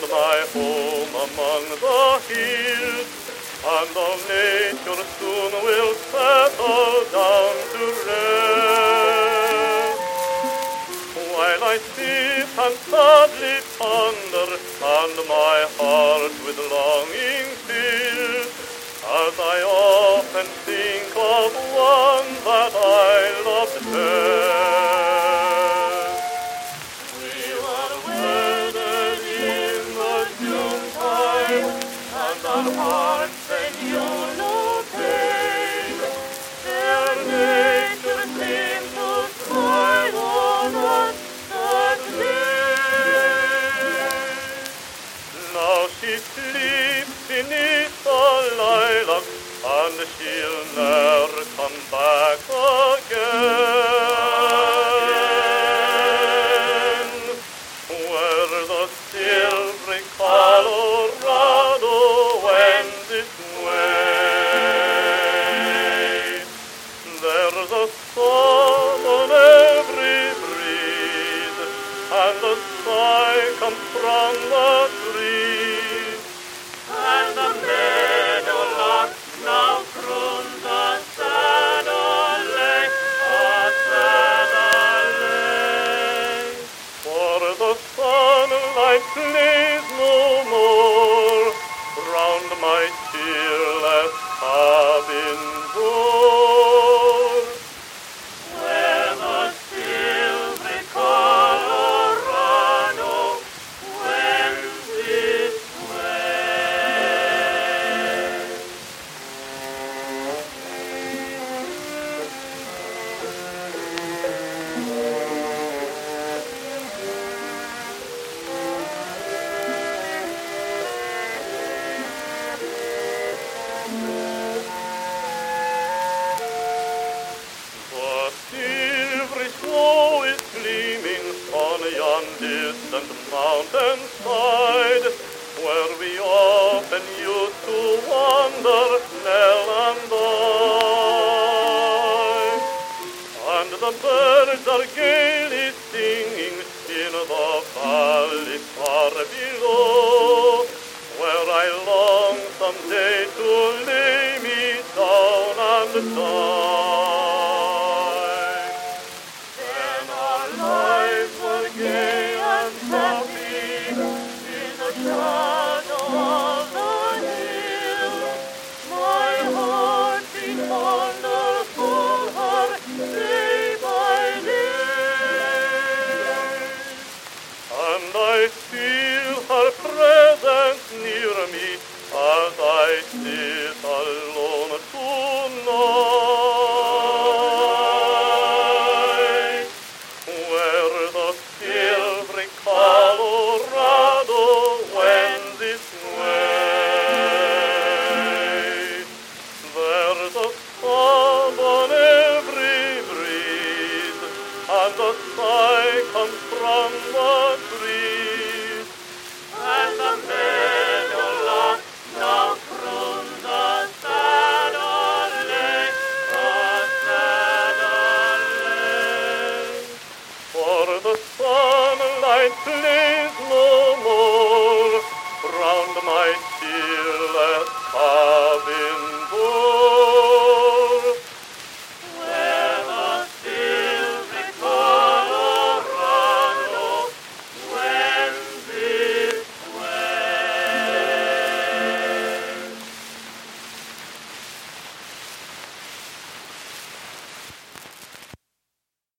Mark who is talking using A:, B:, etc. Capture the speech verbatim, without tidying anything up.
A: my home among the hills, and all nature soon will settle down to rest. While I sit and sadly ponder, and my heart with longing fills, as I often think of one that I loved best. We were wedded in the Junetime, and our hearts they knew no pain. Their nature seemed to smile on us that day. Now she sleeps beneath the lilac, and she'll never come back again. Where the silvery Colorado wends its way, there's a song on every breeze, and the sigh comes from the trees, and the meadowlarks now croon the sad alley, the sad alley. For the sunlight plays no more round my cheerless cabin door, where the silvery Colorado wends its way. The silvery snow is gleaming on yon distant mountainside, where we often used to wander, Nell and I. And the birds are gaily singing in the valley far below, where I long someday to lay me down and die. Then our lives were gay and happy in the shadow of the hill. My heart beat wonderful her day by day, and I feel her presence near me as I sit alone tonight, where the silvery Colorado wends its way. There's a sob on every breeze, and the sigh comes from the trees, and the meadowlark now croon the sad alley, the sad alley. For the sunlight plays no more round my cheerless cabin door.